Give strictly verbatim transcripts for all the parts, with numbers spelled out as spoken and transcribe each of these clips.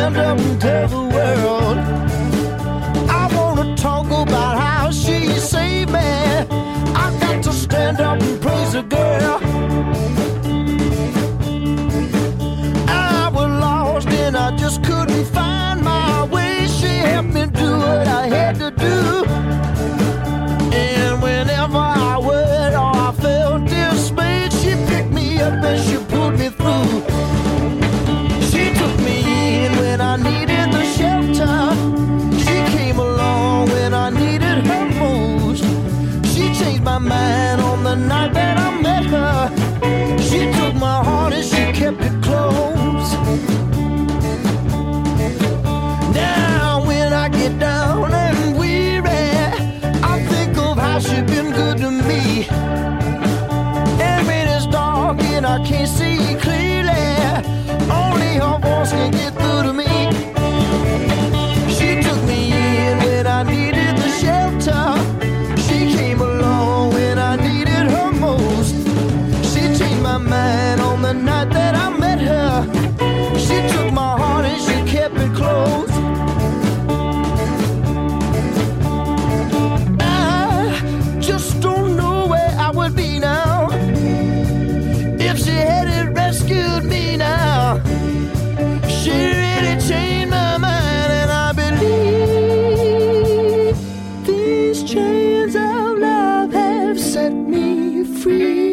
stand up and tell the world. I wanna talk about how she saved me. I got to stand up and praise the girl. I was lost and I just couldn't find my way. She helped me do what I had to do. And whenever I would or I felt dismayed, she picked me up and she pulled me through. She took me in when I needed the shelter. She came along when I needed her most. She changed my mind on the night that I met her. She took my heart and she kept it close. Now when I get down and weary, I think of how she's been good to me. And when it's dark and I can't see clearly, only her voice can get through to me. She took me in when I needed the shelter. She came along when I needed her most. She changed my mind on the night that I met her. She took my heart and she kept it close. I just don't know where I would be now if she hadn't rescued me now. She really changed my mind, and I believe these chains of love have set me free.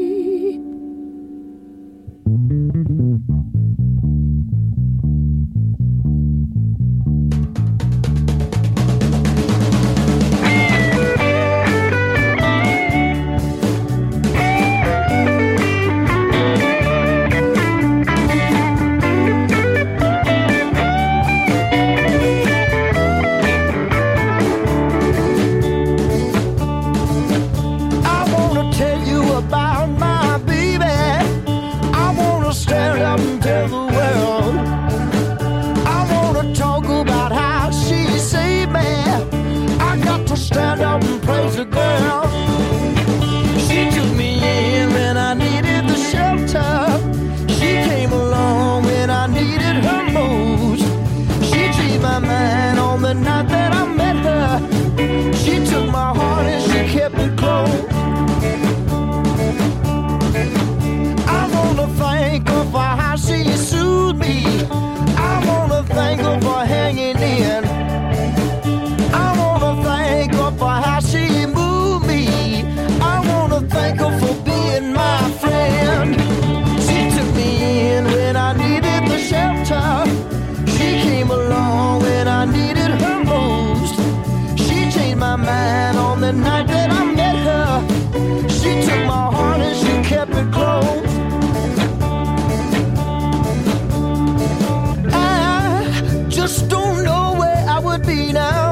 Stand up and praise the girl. She took me in when I needed the shelter. She came along when I needed her most. She changed my mind on the night that I met her. She took my heart and she kept it close. I wanna thank her for how she soothed me. I wanna thank her for hanging in. For how she moved me. I wanna thank her for being my friend. She took me in when I needed the shelter. She came along when I needed her most. She changed my mind on the night that I met her. She took my heart and she kept it close. I just don't know where I would be now